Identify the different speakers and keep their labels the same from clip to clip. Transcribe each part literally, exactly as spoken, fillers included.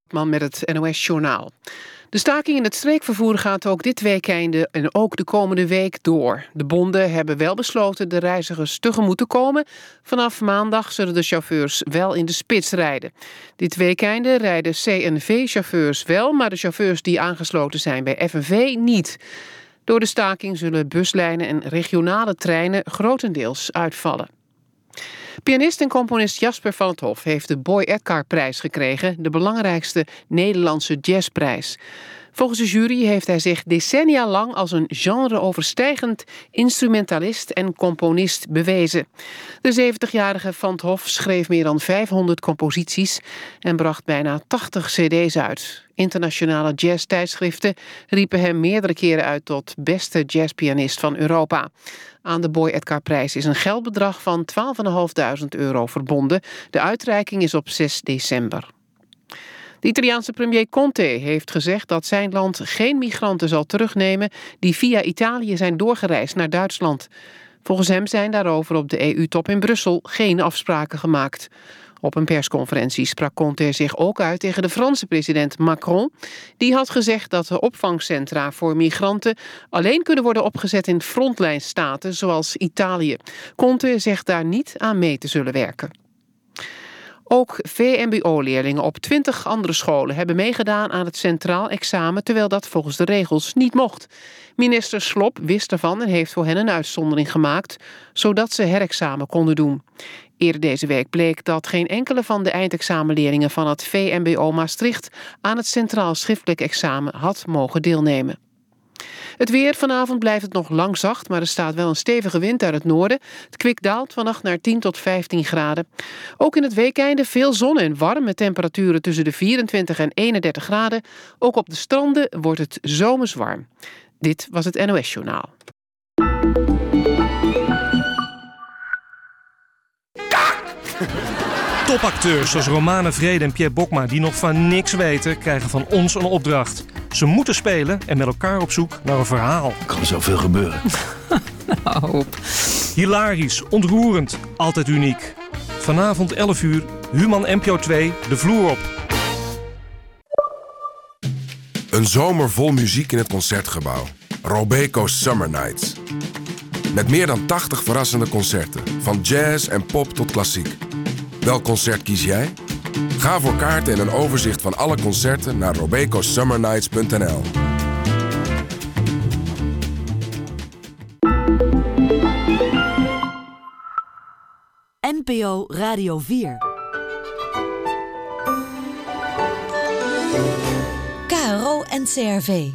Speaker 1: Man met het N O S-journaal. De staking in het streekvervoer gaat ook dit weekende en ook de komende week door. De bonden hebben wel besloten de reizigers tegemoet te komen. Vanaf maandag zullen de chauffeurs wel in de spits rijden. Dit weekende rijden C N V-chauffeurs wel, maar de chauffeurs die aangesloten zijn bij F N V niet. Door de staking zullen buslijnen en regionale treinen grotendeels uitvallen. Pianist en componist Jasper van 't Hof heeft de Boy Edgar-prijs gekregen, de belangrijkste Nederlandse jazzprijs. Volgens de jury heeft hij zich decennia lang als een genreoverstijgend instrumentalist en componist bewezen. De zeventigjarige van 't Hof schreef meer dan vijfhonderd composities en bracht bijna tachtig cd's uit. Internationale jazztijdschriften riepen hem meerdere keren uit tot beste jazzpianist van Europa. Aan de Boy Edgar-prijs is een geldbedrag van twaalfduizend vijfhonderd euro verbonden. De uitreiking is op zes december. De Italiaanse premier Conte heeft gezegd dat zijn land geen migranten zal terugnemen die via Italië zijn doorgereisd naar Duitsland. Volgens hem zijn daarover op de E U-top in Brussel geen afspraken gemaakt. Op een persconferentie sprak Conte zich ook uit tegen de Franse president Macron. Die had gezegd dat de opvangcentra voor migranten alleen kunnen worden opgezet in frontlijnstaten zoals Italië. Conte zegt daar niet aan mee te zullen werken. Ook V M B O-leerlingen op twintig andere scholen hebben meegedaan aan het centraal examen, terwijl dat volgens de regels niet mocht. Minister Slop wist ervan en heeft voor hen een uitzondering gemaakt, zodat ze herexamen konden doen. Eerder deze week bleek dat geen enkele van de eindexamenleerlingen van het V M B O Maastricht aan het centraal schriftelijk examen had mogen deelnemen. Het weer, vanavond blijft het nog lang zacht, maar er staat wel een stevige wind uit het noorden. Het kwik daalt vannacht naar tien tot vijftien graden. Ook in het weekeinde veel zon en warm met temperaturen tussen de vierentwintig en eenendertig graden. Ook op de stranden wordt het zomers warm. Dit was het N O S-journaal.
Speaker 2: Topacteurs zoals Romane Vrede en Pierre Bokma, die nog van niks weten, krijgen van ons een opdracht. Ze moeten spelen en met elkaar op zoek naar een verhaal.
Speaker 3: Er kan zoveel gebeuren.
Speaker 4: Nou.
Speaker 2: Hilarisch, ontroerend, altijd uniek. Vanavond elf uur, Human N P O twee, de vloer op.
Speaker 5: Een zomer vol muziek in het Concertgebouw. Robeco Summer Nights. Met meer dan tachtig verrassende concerten. Van jazz en pop tot klassiek. Welk concert kies jij? Ga voor kaarten en een overzicht van alle concerten naar robeco summer nights punt n l.
Speaker 6: N P O Radio vier. K R O en C R V.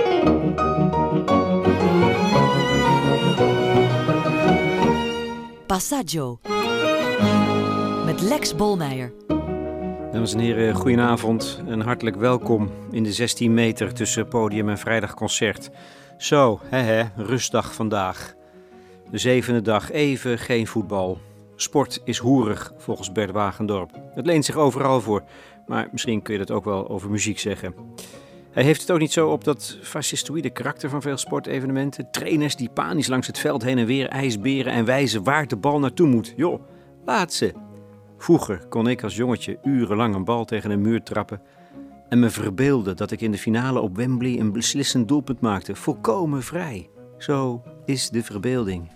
Speaker 6: Passaggio. Met Lex Bolmeijer.
Speaker 7: Dames en heren, goedenavond en hartelijk welkom in de zestien meter tussen podium en vrijdagconcert. Zo, hè hè, rustdag vandaag. De zevende dag, even geen voetbal. Sport is hoerig, volgens Bert Wagendorp. Het leent zich overal voor, maar misschien kun je dat ook wel over muziek zeggen. Hij heeft het ook niet zo op dat fascistoïde karakter van veel sportevenementen. Trainers die panisch langs het veld heen en weer ijsberen en wijzen waar de bal naartoe moet. Joh, laat ze. Vroeger kon ik als jongetje urenlang een bal tegen een muur trappen en me verbeelden dat ik in de finale op Wembley een beslissend doelpunt maakte. Volkomen vrij. Zo is de verbeelding.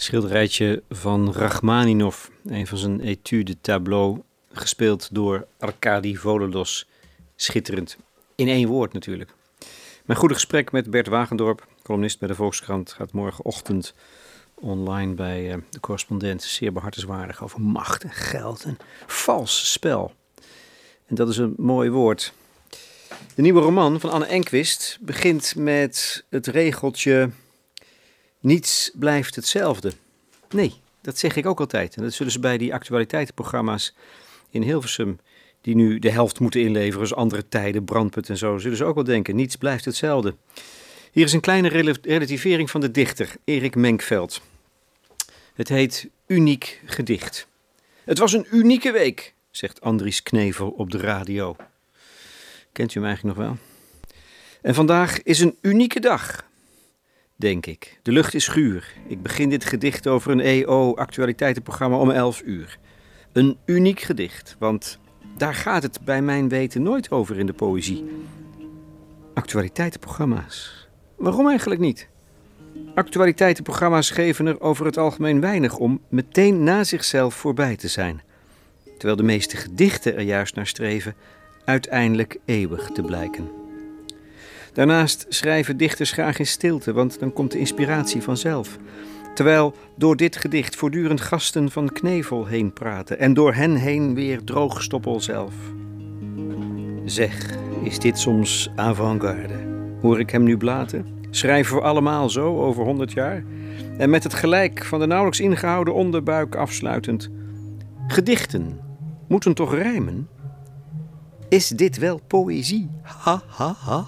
Speaker 7: Schilderijtje van Rachmaninov, een van zijn études tableau, gespeeld door Arkadi Volodos. Schitterend. In één woord natuurlijk. Mijn goede gesprek met Bert Wagendorp, columnist bij de Volkskrant, gaat morgenochtend online bij uh, de correspondent. Zeer behartenswaardig over macht en geld en vals spel. En dat is een mooi woord. De nieuwe roman van Anne Enquist begint met het regeltje: niets blijft hetzelfde. Nee, dat zeg ik ook altijd. En dat zullen ze bij die actualiteitenprogramma's in Hilversum, die nu de helft moeten inleveren, dus Andere Tijden, Brandpunt en zo, zullen ze ook wel denken: niets blijft hetzelfde. Hier is een kleine rel- relativering van de dichter Erik Menkveld. Het heet Uniek Gedicht. Het was een unieke week, zegt Andries Knevel op de radio. Kent u hem eigenlijk nog wel? En vandaag is een unieke dag, denk ik. De lucht is guur. Ik begin dit gedicht over een E O-actualiteitenprogramma om elf uur. Een uniek gedicht, want daar gaat het bij mijn weten nooit over in de poëzie. Actualiteitenprogramma's. Waarom eigenlijk niet? Actualiteitenprogramma's geven er over het algemeen weinig om meteen na zichzelf voorbij te zijn. Terwijl de meeste gedichten er juist naar streven uiteindelijk eeuwig te blijken. Daarnaast schrijven dichters graag in stilte, want dan komt de inspiratie vanzelf. Terwijl door dit gedicht voortdurend gasten van Knevel heen praten en door hen heen weer Droogstoppel zelf. Zeg, is dit soms avant-garde? Hoor ik hem nu blaten? Schrijven we allemaal zo over honderd jaar? En met het gelijk van de nauwelijks ingehouden onderbuik afsluitend: gedichten moeten toch rijmen? Is dit wel poëzie? Ha, ha, ha.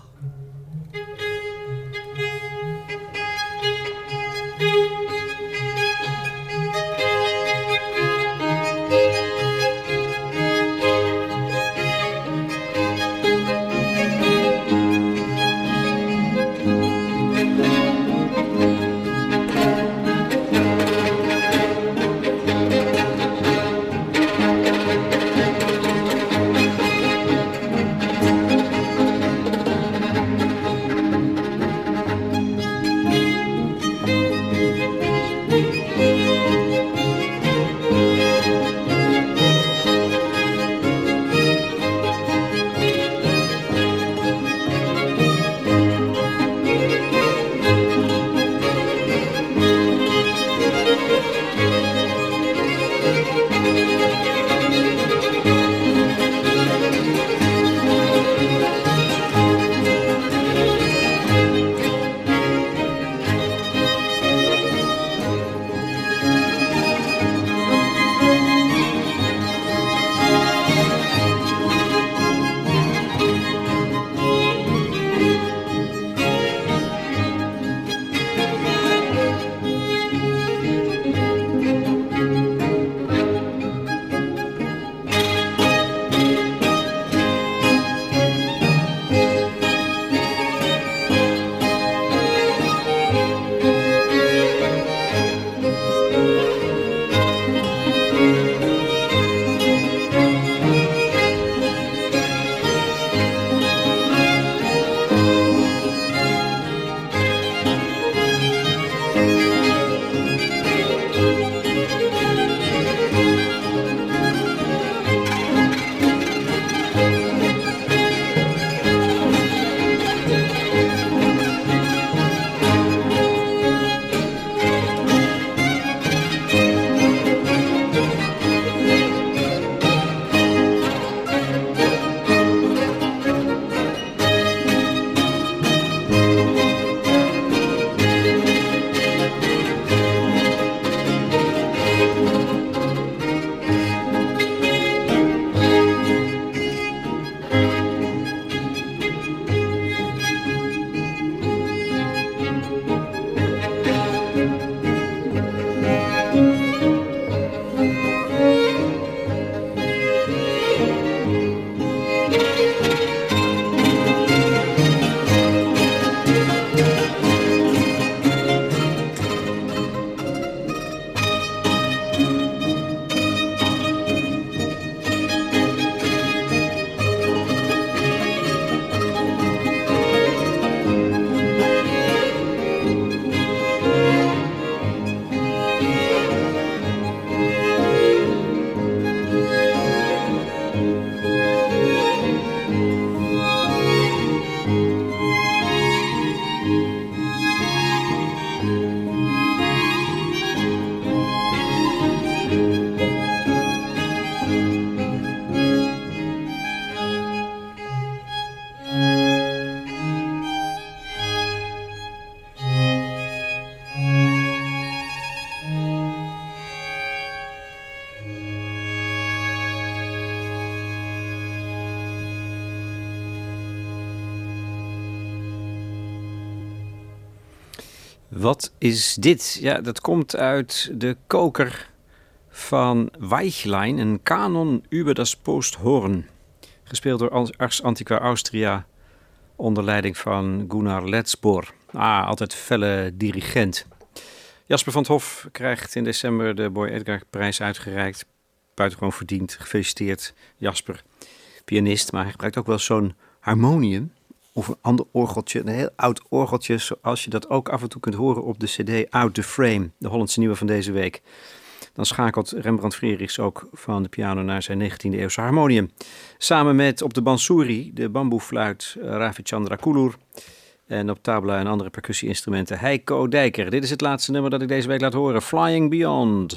Speaker 7: Wat is dit? Ja, dat komt uit de koker van Weichlein, een Kanon über das Posthorn. Gespeeld door Ars Antiqua Austria onder leiding van Gunnar Letzbohr. Ah, altijd felle dirigent. Jasper van 't Hof krijgt in december de Boy Edgar prijs uitgereikt. Buitengewoon verdiend. Gefeliciteerd, Jasper. Pianist, maar hij gebruikt ook wel zo'n harmonium. Of een ander orgeltje, een heel oud orgeltje, zoals je dat ook af en toe kunt horen op de cd Out the Frame, de Hollandse nieuwe van deze week. Dan schakelt Rembrandt Frerichs ook van de piano naar zijn negentiende eeuwse harmonium. Samen met op de bansuri, de bamboefluit, Ravichandra Kulur. En op tabla en andere percussie-instrumenten Heiko Dijker. Dit is het laatste nummer dat ik deze week laat horen, Flying Beyond.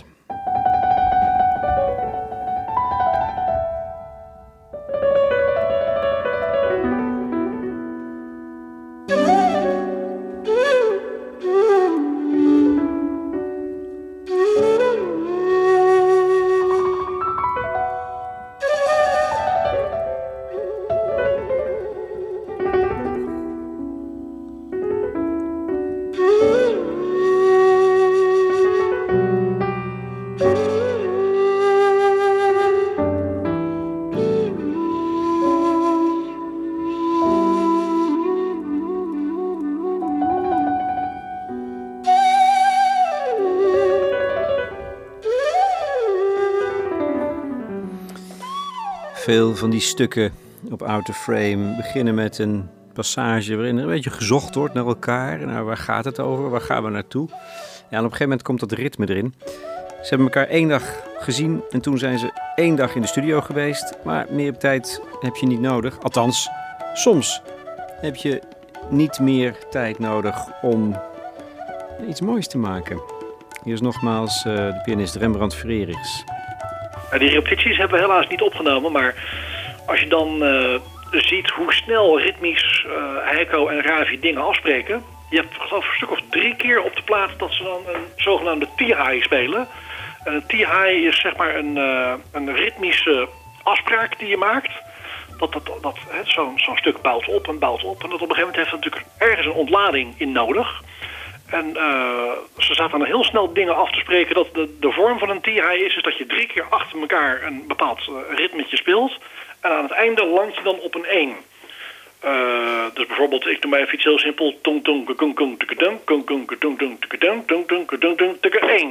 Speaker 7: Veel van die stukken op Out the Frame beginnen met een passage waarin er een beetje gezocht wordt naar elkaar. Nou, waar gaat het over? Waar gaan we naartoe? Ja, en op een gegeven moment komt dat ritme erin. Ze hebben elkaar één dag gezien en toen zijn ze één dag in de studio geweest. Maar meer tijd heb je niet nodig. Althans, soms heb je niet meer tijd nodig om iets moois te maken. Hier is nogmaals uh, de pianist Rembrandt Frerichs.
Speaker 3: Die repetities hebben we helaas niet opgenomen, maar als je dan uh, ziet hoe snel ritmisch uh, Heiko en Ravi dingen afspreken. Je hebt geloof ik een stuk of drie keer op de plaat dat ze dan een zogenaamde T-high spelen. En een T-high is zeg maar een, uh, een ritmische afspraak die je maakt. Dat, dat, dat, zo'n zo'n stuk bouwt op en bouwt op. En dat op een gegeven moment heeft het natuurlijk ergens een ontlading in nodig. En uh, ze zaten dan heel snel dingen af te spreken dat de, de vorm van een T-high is, is dat je drie keer achter elkaar een bepaald uh, ritmetje speelt. En aan het einde landt je dan op een één. Uh, dus bijvoorbeeld, ik doe maar even iets heel simpel. Tong tong kung kung tukadung, kung kung kung tung tukadung, tung tung kung tung tukadung.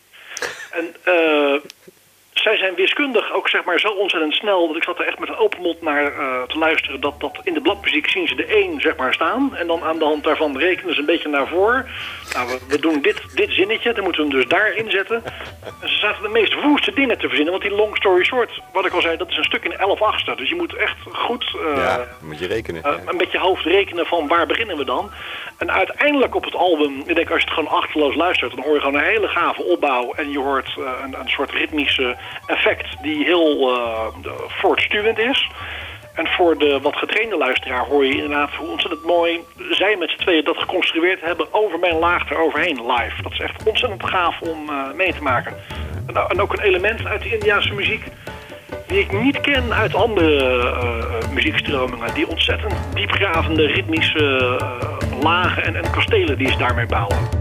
Speaker 3: En uh, zij zijn wiskundig ook zeg maar zo ontzettend snel dat ik zat er echt met een open mond naar uh, te luisteren. Dat, dat in de bladmuziek zien ze de één zeg maar staan. En dan aan de hand daarvan rekenen ze een beetje naar voren. Nou, we, we doen dit, dit zinnetje, dan moeten we hem dus daarin zetten. En ze zaten de meest woeste dingen te verzinnen. Want die long story short, wat ik al zei, dat is een stuk in elf achtste. Dus je moet echt goed uh,
Speaker 4: ja, moet je rekenen,
Speaker 3: uh,
Speaker 4: ja.
Speaker 3: een beetje hoofd rekenen van waar beginnen we dan. En uiteindelijk op het album, ik denk als je het gewoon achterloos luistert, dan hoor je gewoon een hele gave opbouw. En je hoort uh, een, een soort ritmische effect die heel uh, voortstuwend is. En voor de wat getrainde luisteraar hoor je inderdaad hoe ontzettend mooi zij met z'n tweeën dat geconstrueerd hebben over mijn laag eroverheen live. Dat is echt ontzettend gaaf om uh, mee te maken. En, en ook een element uit de Indiase muziek die ik niet ken uit andere uh, muziekstromingen. Die ontzettend diepgravende ritmische uh, lagen en, en kastelen die ze daarmee bouwen.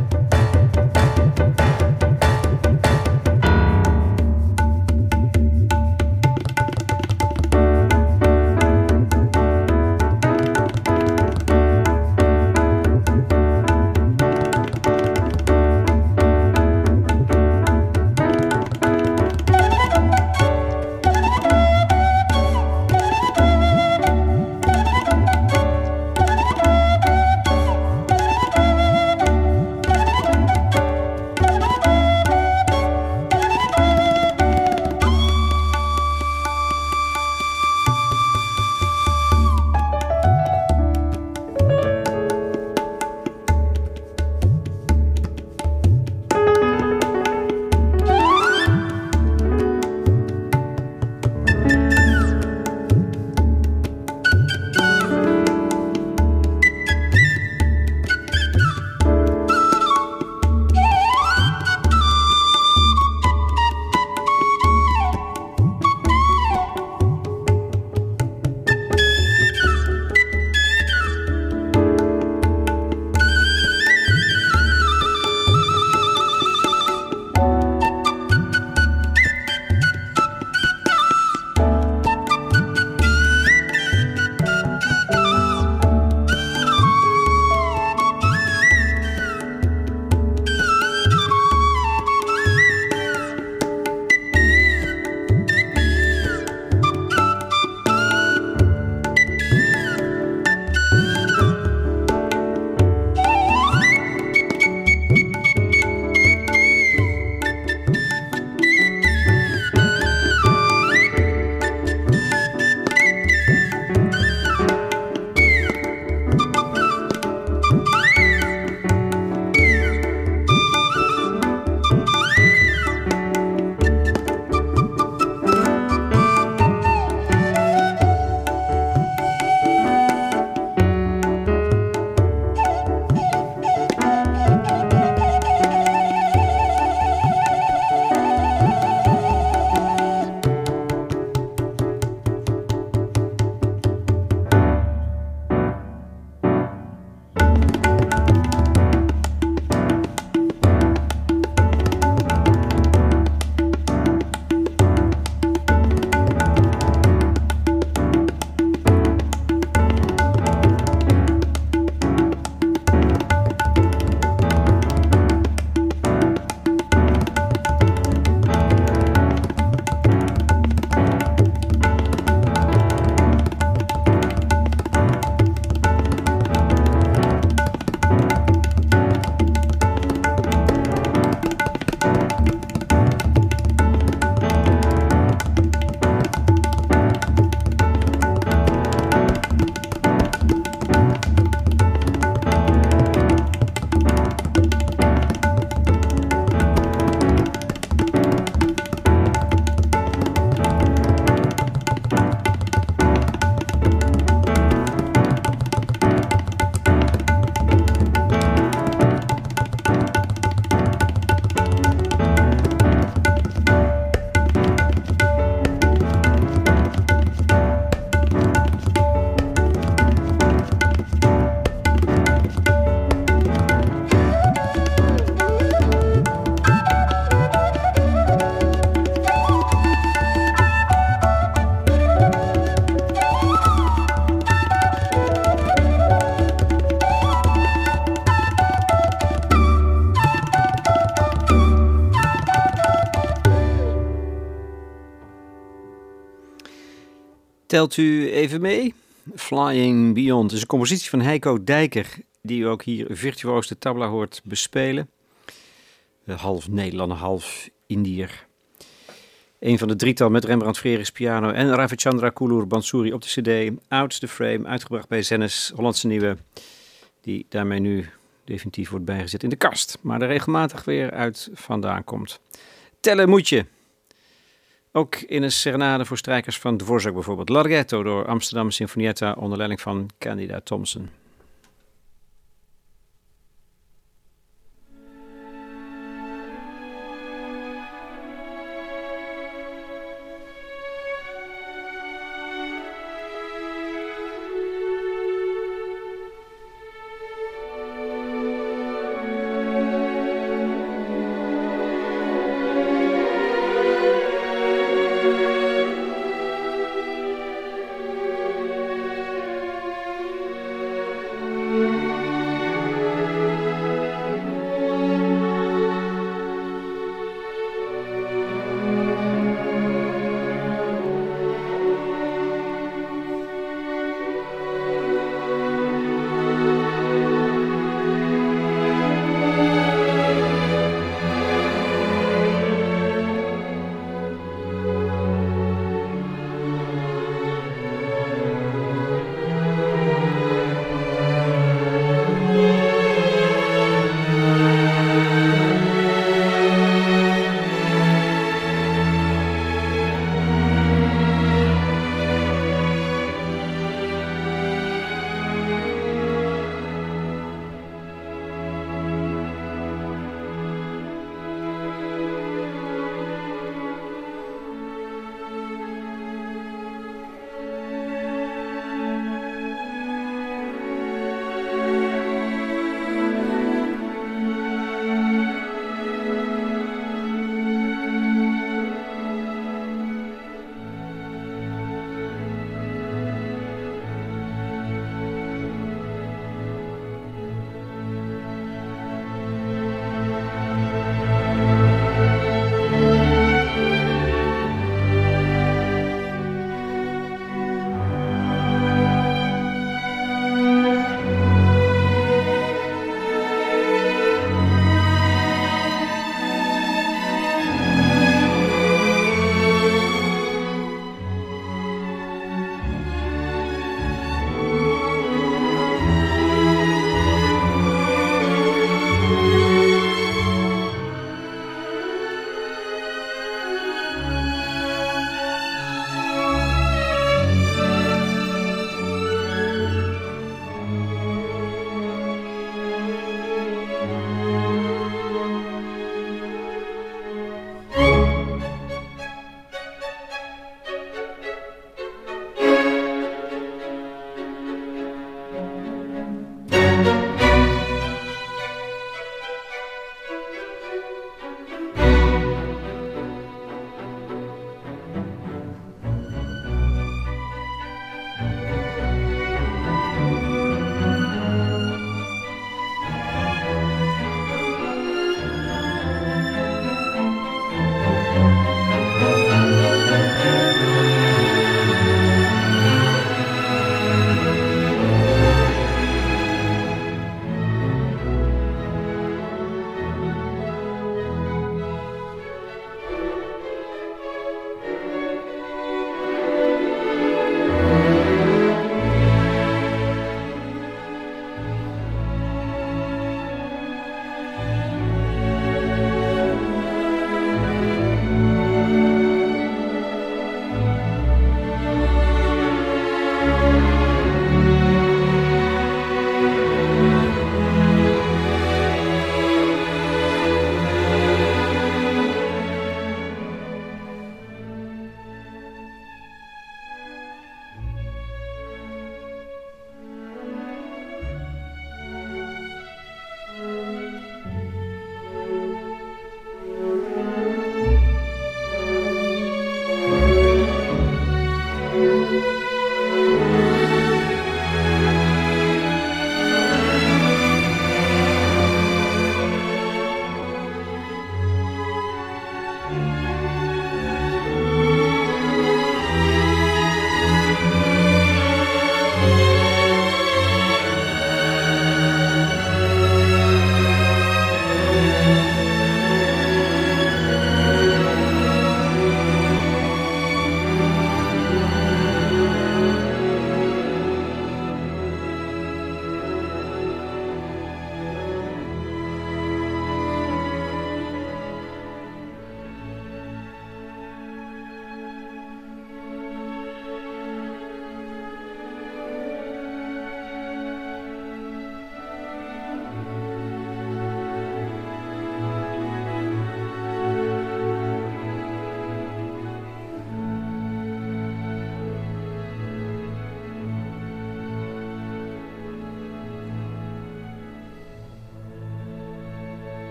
Speaker 7: Telt u even mee? Flying Beyond is een compositie van Heiko Dijker, die u ook hier virtuoos de tabla hoort bespelen. Half Nederlander, half Indiër. Een van de drietal met Rembrandt Freerichs piano en Ravichandra Koulur Bansuri op de cd. Out the Frame, uitgebracht bij Zennes, Hollandse Nieuwe, die daarmee nu definitief wordt bijgezet in de kast, maar er regelmatig weer uit vandaan komt. Tellen moet je. Ook in een serenade voor strijkers van Dvorak bijvoorbeeld. Larghetto door Amsterdam Sinfonietta onder leiding van Candida Thompson.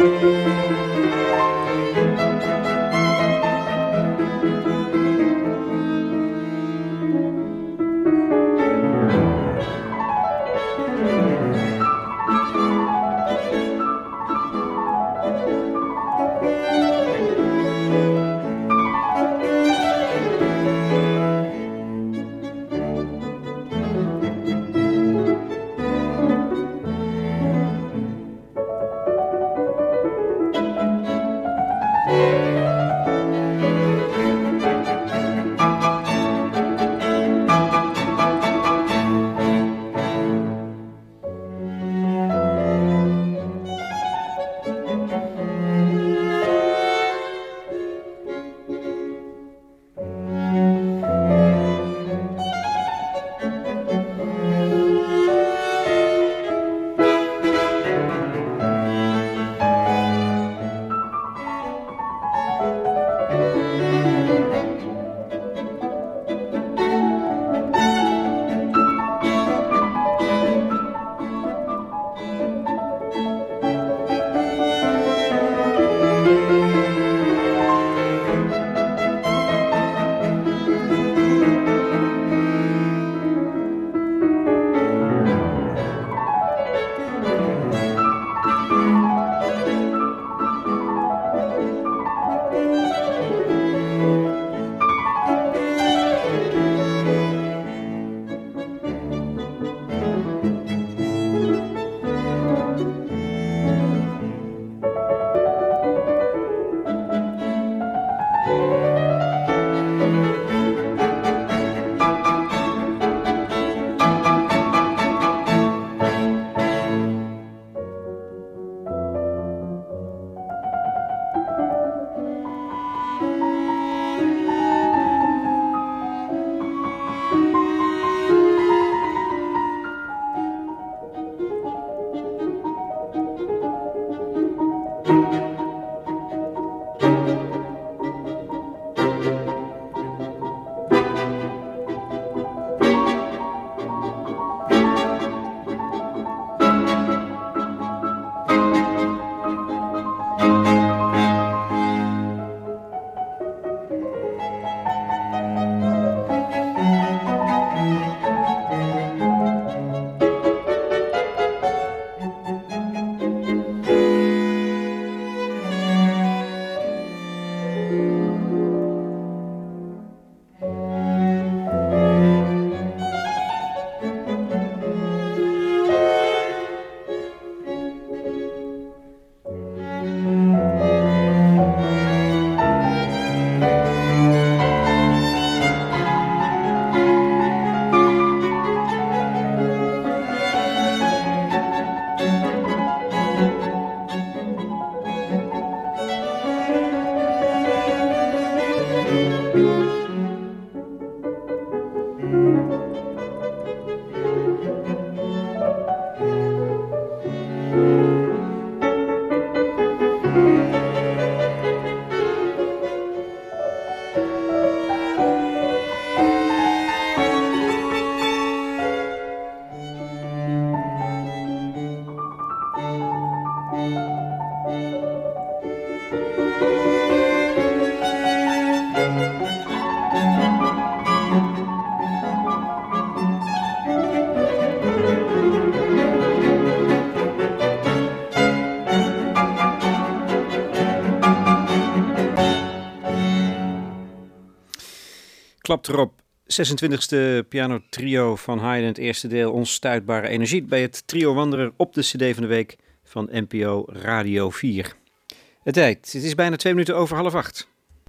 Speaker 7: Klapt erop. zesentwintigste pianotrio van Haydn, het eerste deel, Onstuitbare Energie, bij het trio Wanderer op de cd van de week van N P O Radio vier. Het tijd, het is bijna twee minuten over half acht.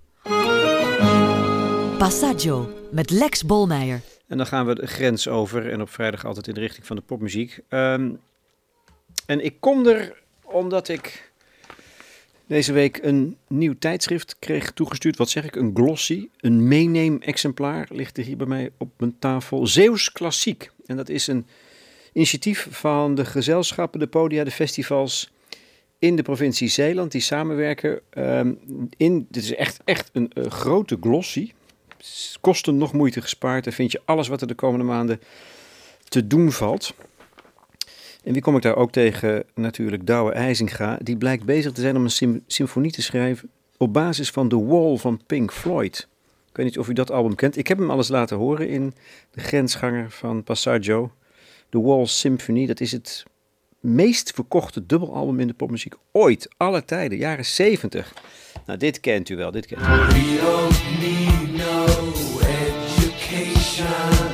Speaker 6: Passaggio met Lex Bolmeijer.
Speaker 7: En dan gaan we de grens over en op vrijdag altijd in de richting van de popmuziek. Um, en ik kom er omdat ik deze week een nieuw tijdschrift kreeg toegestuurd. Wat zeg ik? Een glossy, een meeneem-exemplaar ligt er hier bij mij op mijn tafel. Zeeuws Klassiek. En dat is een initiatief van de gezelschappen, de podia, de festivals in de provincie Zeeland die samenwerken. Um, in, dit is echt, echt een uh, grote glossy. Kosten nog moeite gespaard. Daar vind je alles wat er de komende maanden te doen valt. En wie kom ik daar ook tegen? Natuurlijk Douwe IJzinga. Die blijkt bezig te zijn om een sym- symfonie te schrijven op basis van The Wall van Pink Floyd. Ik weet niet of u dat album kent. Ik heb hem al eens laten horen in De Grensganger van Passaggio. The Wall Symphony, dat is het meest verkochte dubbelalbum in de popmuziek ooit. Alle tijden, jaren zeventig. Nou, dit kent u wel, dit kent u.
Speaker 4: We don't need no education.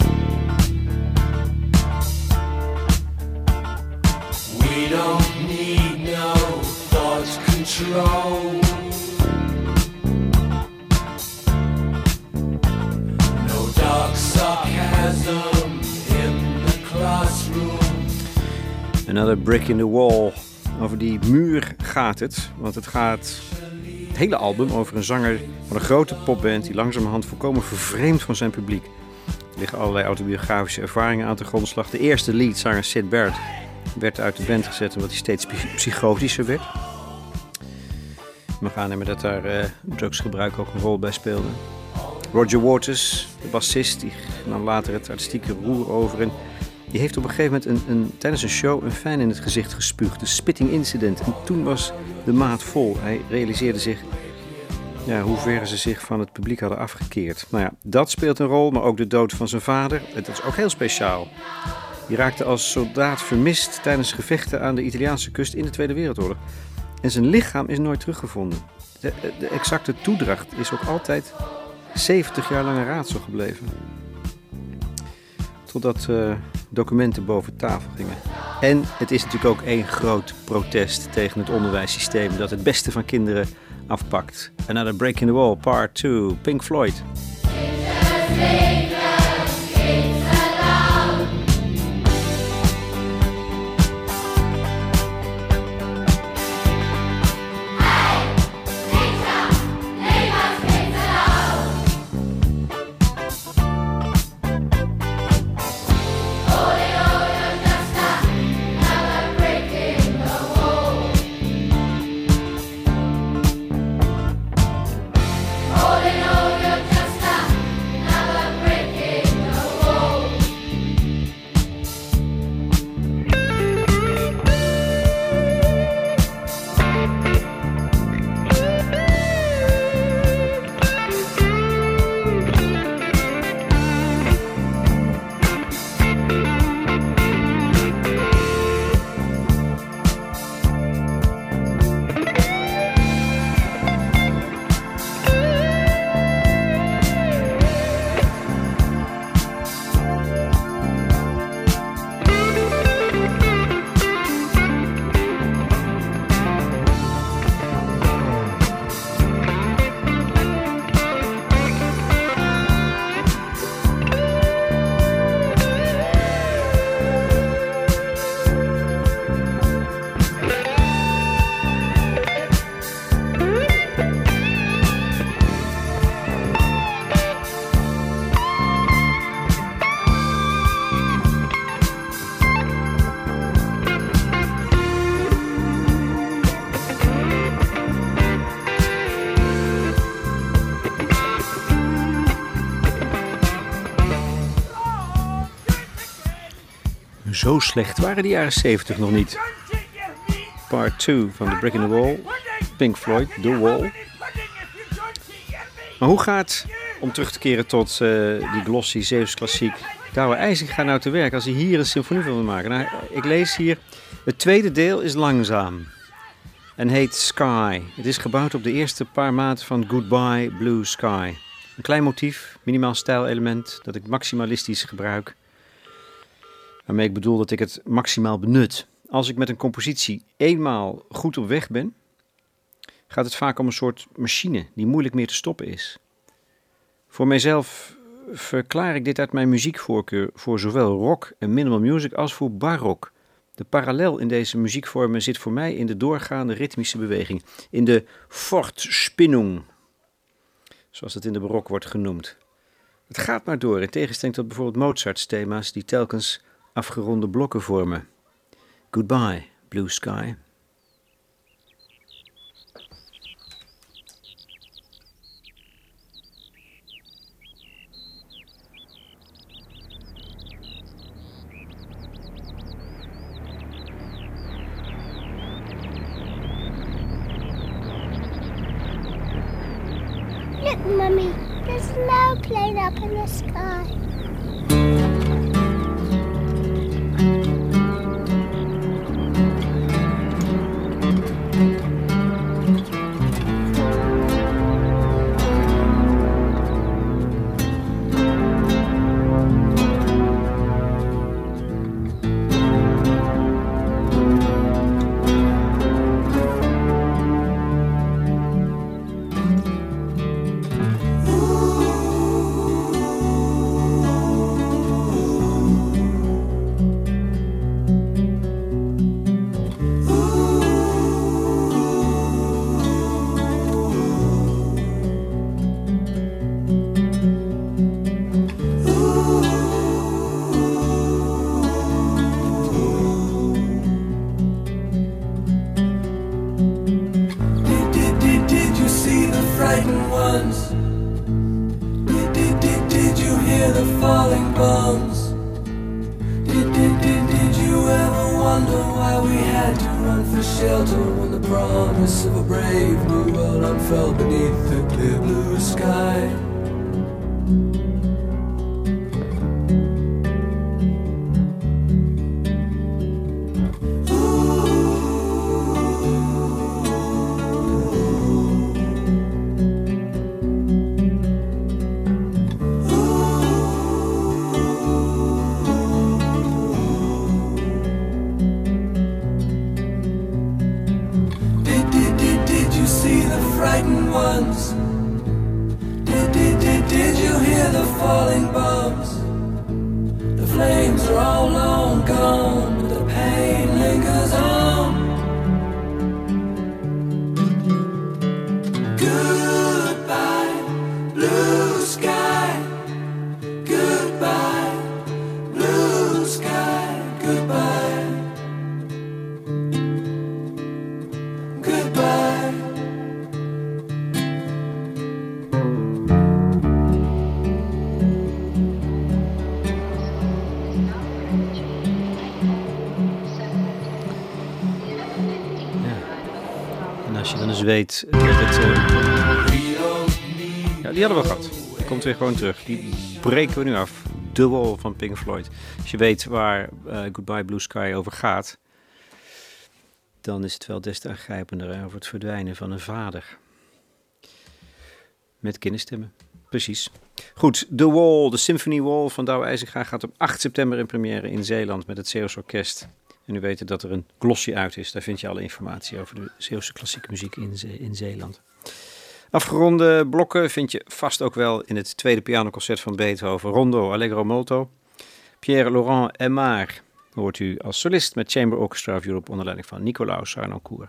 Speaker 4: We don't need no thought control. No dark sarcasm in the classroom.
Speaker 7: Another brick in the wall. Over die muur gaat het, want het gaat het hele album over een zanger van een grote popband die langzamerhand volkomen vervreemd van zijn publiek. Er liggen allerlei autobiografische ervaringen aan de grondslag. De eerste leadzanger Syd Barrett werd uit de band gezet omdat hij steeds psychotischer werd. We gaan nemen dat daar uh, drugsgebruik ook een rol bij speelde. Roger Waters, de bassist, die nam later het artistieke roer over en die heeft op een gegeven moment een, een, tijdens een show een fan in het gezicht gespuugd. Een spitting incident. En toen was de maat vol. Hij realiseerde zich ja, hoe ver ze zich van het publiek hadden afgekeerd. Nou ja, dat speelt een rol, maar ook de dood van zijn vader. Dat is ook heel speciaal. Die raakte als soldaat vermist tijdens gevechten aan de Italiaanse kust in de Tweede Wereldoorlog. En zijn lichaam is nooit teruggevonden. De, de exacte toedracht is ook altijd zeventig jaar lang een raadsel gebleven. Totdat uh, documenten boven tafel gingen. En het is natuurlijk ook één groot protest tegen het onderwijssysteem dat het beste van kinderen afpakt. Another Break in the Wall, part two, Pink Floyd. Zo slecht waren de jaren zeventig nog niet. Part two van The Brick in the Wall. Pink Floyd, The Wall. Maar hoe gaat, om terug te keren tot uh, die glossy Zeeuws klassiek, Douwe IJzinga nou te werk als hij hier een symfonie wil maken? Nou, ik lees hier, het tweede deel is langzaam en heet Sky. Het is gebouwd op de eerste paar maten van Goodbye Blue Sky. Een klein motief, minimaal stijlelement dat ik maximalistisch gebruik. Waarmee ik bedoel dat ik het maximaal benut. Als ik met een compositie eenmaal goed op weg ben, gaat het vaak om een soort machine die moeilijk meer te stoppen is. Voor mijzelf verklaar ik dit uit mijn muziekvoorkeur voor zowel rock en minimal music als voor barok. De parallel in deze muziekvormen zit voor mij in de doorgaande ritmische beweging, in de Fortspinnung, zoals het in de barok wordt genoemd. Het gaat maar door, in tegenstelling tot bijvoorbeeld Mozarts thema's die telkens afgeronde blokken vormen. Goodbye, Blue Sky.
Speaker 8: Mummy, there's no plane up in the sky.
Speaker 7: Weet dat het, uh... ja, die hadden we gehad. Die komt weer gewoon terug. Die breken we nu af. The Wall van Pink Floyd. Als je weet waar uh, Goodbye Blue Sky over gaat, dan is het wel des te aangrijpender hè, over het verdwijnen van een vader. Met kinderstemmen. Precies. Goed, The Wall, de Symphony Wall van Douwe IJzinga gaat op acht september in première in Zeeland met het Zeeuws Orkest. En u weet dat er een glossje uit is. Daar vind je alle informatie over de Zeeuwse klassieke muziek in, Ze- in Zeeland. Afgeronde blokken vind je vast ook wel in het tweede pianoconcert van Beethoven. Rondo Allegro Molto. Pierre-Laurent Aimard hoort u als solist met Chamber Orchestra of Europe onder leiding van Nicolaus Harnoncourt.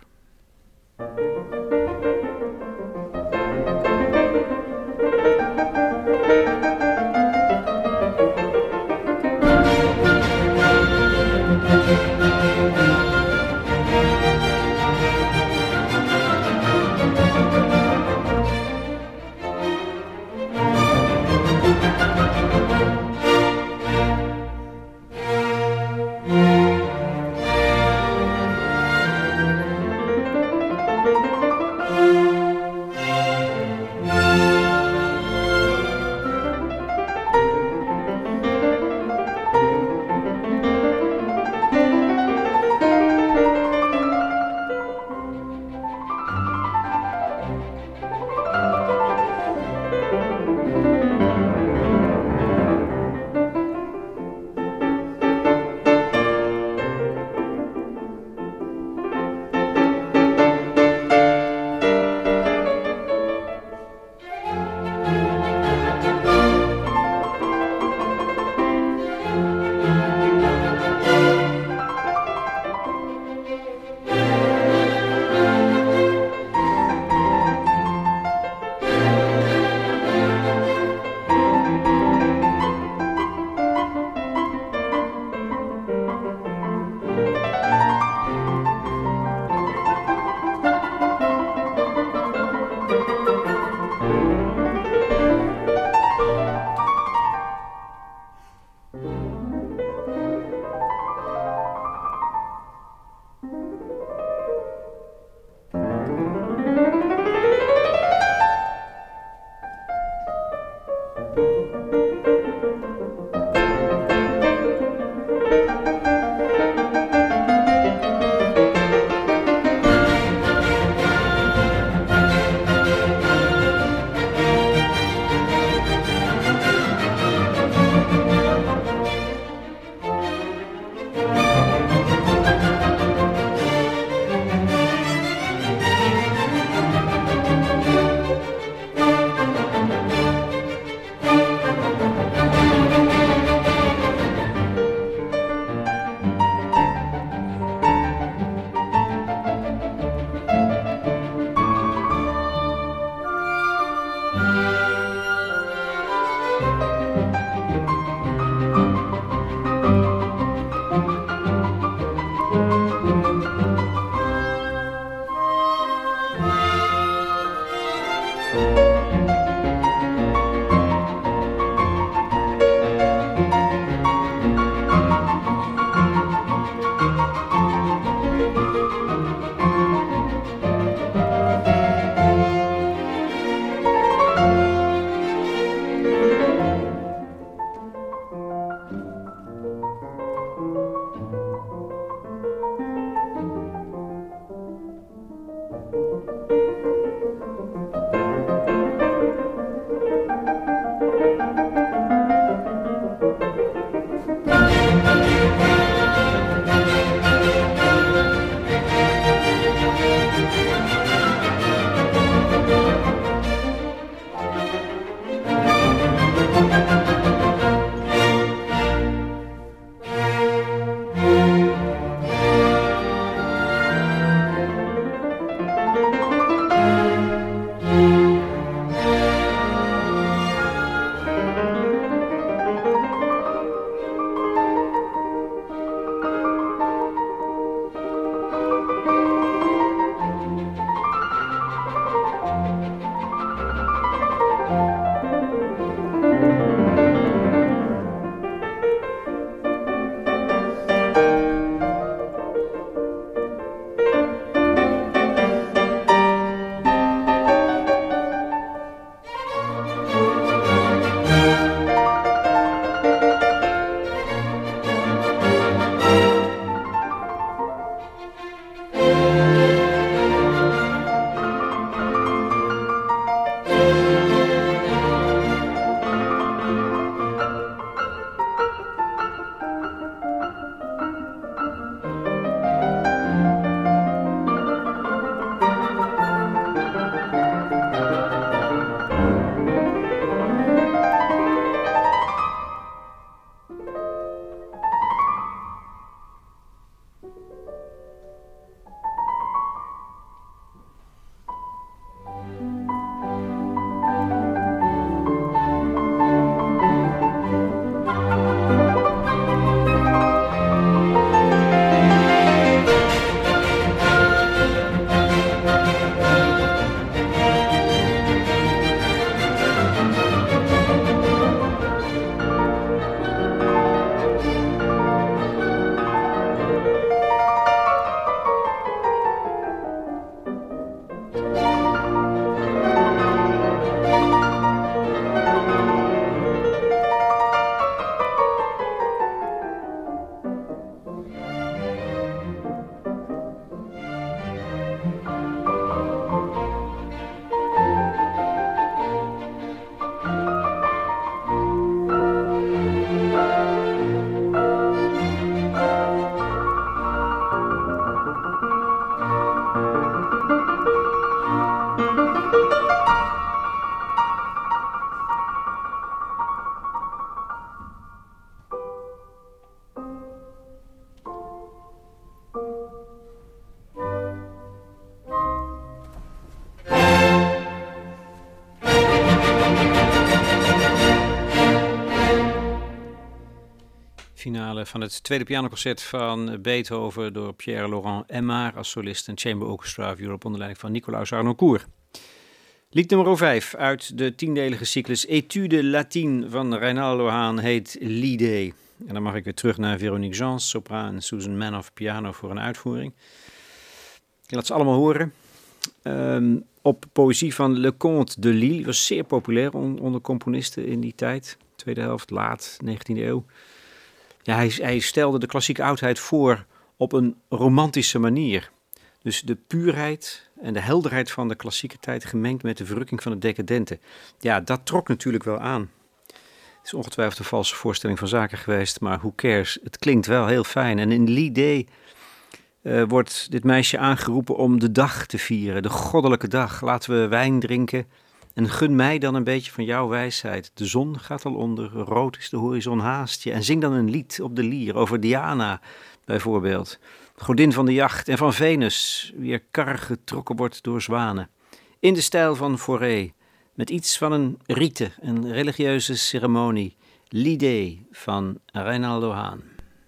Speaker 7: finale van het tweede pianoconcert van Beethoven door Pierre-Laurent Aimard als solist en Chamber Orchestra of Europe onder leiding van Nicolaus Harnoncourt. Lied nummer vijf uit de tiendelige cyclus Études latines van Reynald Lohan heet L'Idée. En dan mag ik weer terug naar Véronique Jans, sopraan en Susan Manoff piano voor een uitvoering. Ik laat ze allemaal horen. Um, op poëzie van Le Comte de Lille, was zeer populair on, onder componisten in die tijd. Tweede helft, laat negentiende eeuw. Ja, hij, hij stelde de klassieke oudheid voor op een romantische manier. Dus de puurheid en de helderheid van de klassieke tijd gemengd met de verrukking van het decadente. Ja, dat trok natuurlijk wel aan. Het is ongetwijfeld een valse voorstelling van zaken geweest, maar who cares? Het klinkt wel heel fijn. En in L'Idée uh, wordt dit meisje aangeroepen om de dag te vieren, de goddelijke dag. Laten we wijn drinken en gun mij dan een beetje van jouw wijsheid. De zon gaat al onder, rood is de horizon haast je. En zing dan een lied op de lier over Diana bijvoorbeeld. Godin van de jacht en van Venus, wier kar getrokken wordt door zwanen. In de stijl van Fauré, met iets van een rite, een religieuze ceremonie. L'Idée van Reynald Lohan.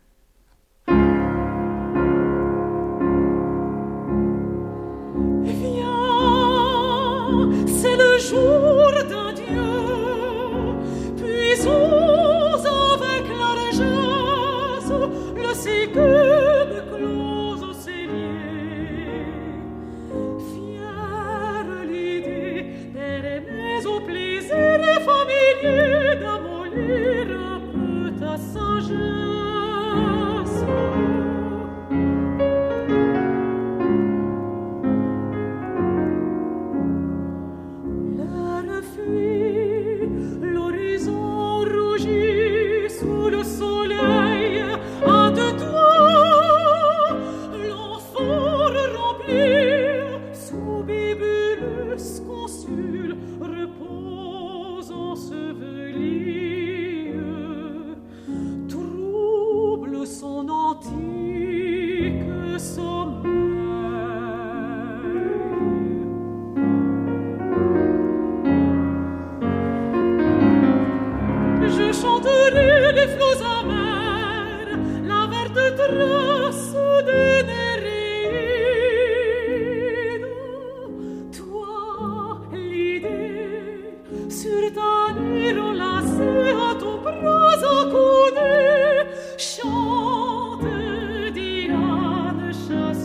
Speaker 9: Viens, c'est le jour d'un Dieu, puissons avec largesse le sécube close au cellier. Fière l'idée d'aimer au plaisir familier d'amollir un peu ta sagesse. L'air fuit, l'horizon rougit sous le soleil. À deux doigts, l'enfant rempli sous Bibulus consul repose enseveli. Trouble son antique sommeil. Je chanterai les flots amers, la verte trace des Néréides. Toi, l'idée, sur ta lyre enlacée, à ton bras accoudé, chante Diane chasse.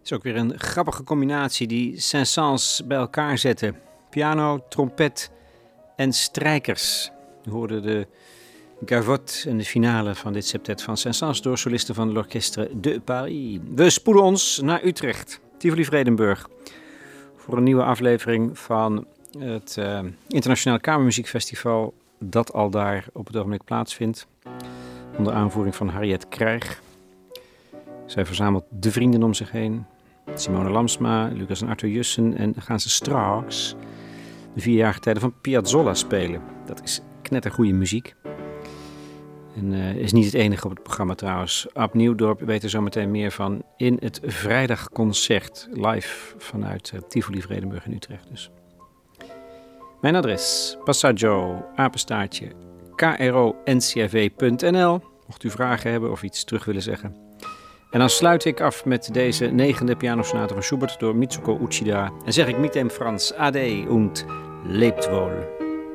Speaker 7: is ook weer een grappige combinatie die Saint-Saëns bij elkaar zetten. Piano, trompet en strijkers. We hoorden de gavotte en de finale van dit septet van Saint-Saëns door solisten van l'Orchestre de Paris. We spoeden ons naar Utrecht, Tivoli-Vredenburg, voor een nieuwe aflevering van het uh, Internationaal Kamermuziekfestival dat al daar op het ogenblik plaatsvindt. Onder aanvoering van Harriet Krijg. Zij verzamelt de vrienden om zich heen. Simone Lamsma, Lucas en Arthur Jussen. En gaan ze straks de vierjarige tijden van Piazzolla spelen. Dat is knettergoeie muziek. En uh, is niet het enige op het programma trouwens. Ab Nieuwdorp weet er zometeen meer van in het vrijdagconcert. Live vanuit uh, Tivoli Vredenburg in Utrecht dus. Mijn adres, passaggio, apenstaartje, k r o n c r v punt n l. Mocht u vragen hebben of iets terug willen zeggen. En dan sluit ik af met deze negende pianosonate van Schubert door Mitsuko Uchida. En zeg ik mit dem Franz Ade und lebt wohl.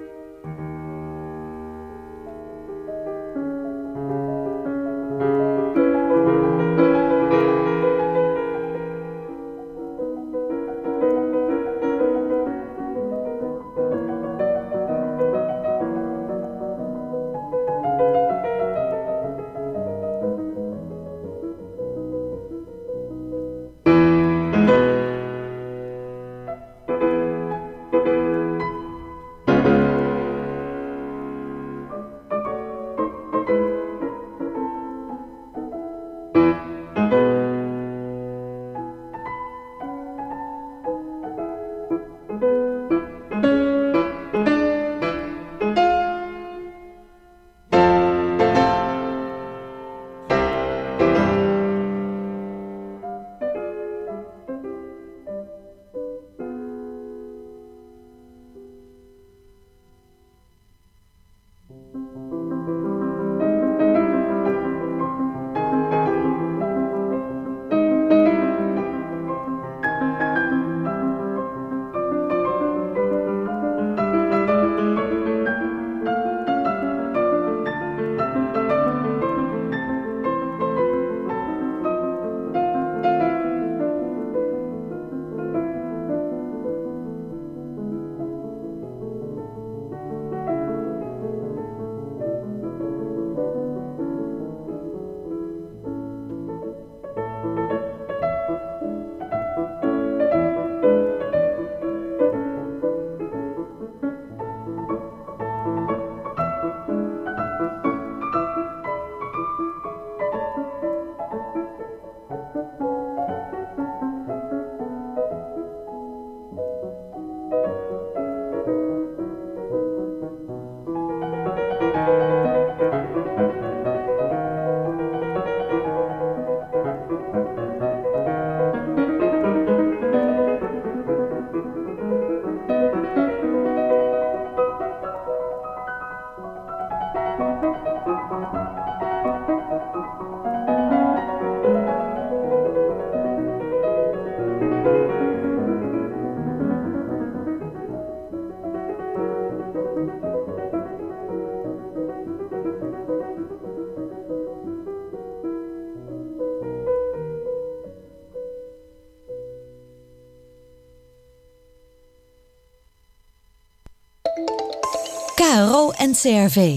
Speaker 6: K R O N C R V.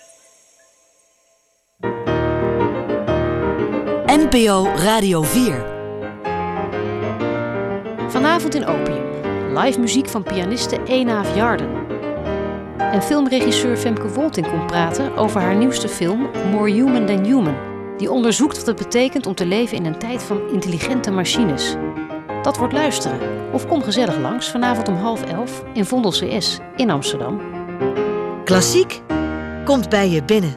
Speaker 6: N P O Radio vier.
Speaker 10: Vanavond in Opium. Live muziek van pianiste Enaaf Jarden. En filmregisseur Femke Wolting komt praten over haar nieuwste film More Human Than Human. Die onderzoekt wat het betekent om te leven in een tijd van intelligente machines. Dat wordt luisteren. Of kom gezellig langs vanavond om half elf in Vondel C S in Amsterdam.
Speaker 6: Klassiek komt bij je binnen.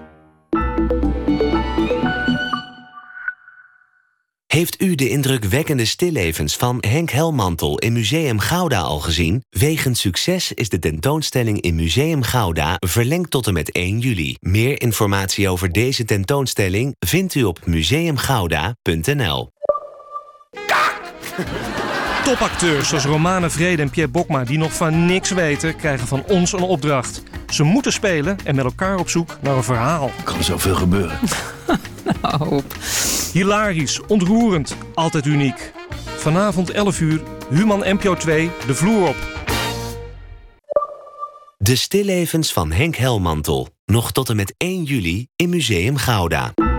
Speaker 11: Heeft u de indrukwekkende stillevens van Henk Helmantel in Museum Gouda al gezien? Wegens succes is de tentoonstelling in Museum Gouda verlengd tot en met één juli. Meer informatie over deze tentoonstelling vindt u op museum gouda punt n l.
Speaker 2: Topacteurs zoals Romane Vrede en Pierre Bokma, die nog van niks weten, krijgen van ons een opdracht. Ze moeten spelen en met elkaar op zoek naar een verhaal.
Speaker 12: Er kan zoveel gebeuren.
Speaker 2: Nou, hilarisch, ontroerend, altijd uniek. Vanavond elf uur, Human N P O twee, de vloer op.
Speaker 11: De stillevens van Henk Helmantel. Nog tot en met één juli in Museum Gouda.